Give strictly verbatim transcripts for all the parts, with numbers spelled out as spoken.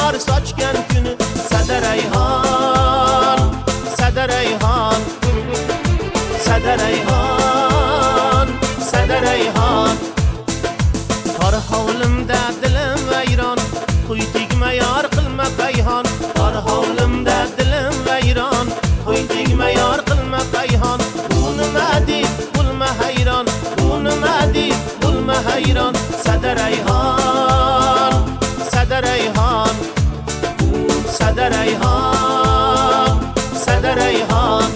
bahar sochgan kuni sada rayhon, sada rayhon, sada rayhon, sada rayhon. Tor hovlimda dilim vayron, qo'y tegma yor qilma payhon. Tor hovlimda dilim vayron, qo'y tegma yor qilma payhon. Bu nima deb bo'lma hayron, bu nima deb bo'lma hayron. Sada rayhon, sada rayhon, sada rayhon, sada rayhon.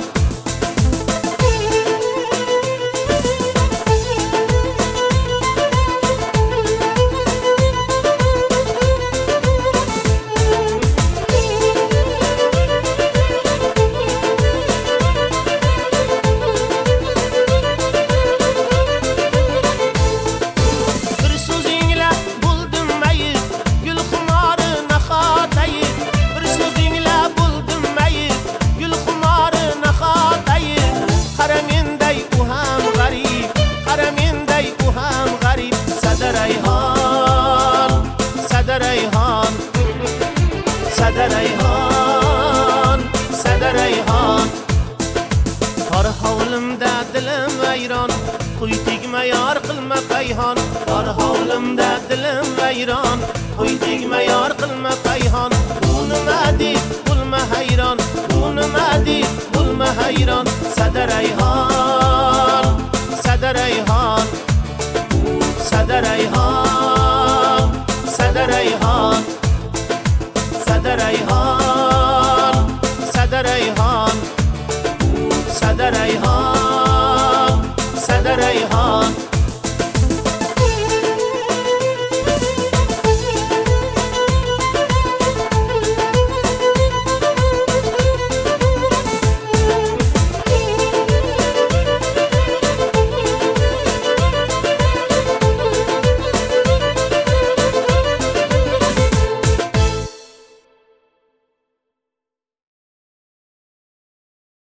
Sada rayhon, sada rayhon, sada rayhon. Tor hovlimda dilim vayron, qo'y tegma yor qilma payhon. Tor hovlimda dilim vayron, qo'y tegma yor qilma payhon. Bu nima deb bo'lma hayron, bu nima deb bo'lma hayron. Sada rayhon, sada rayhon, sada rayhon, sada rayhon, sada rayhon, sada rayhon, sada rayhon.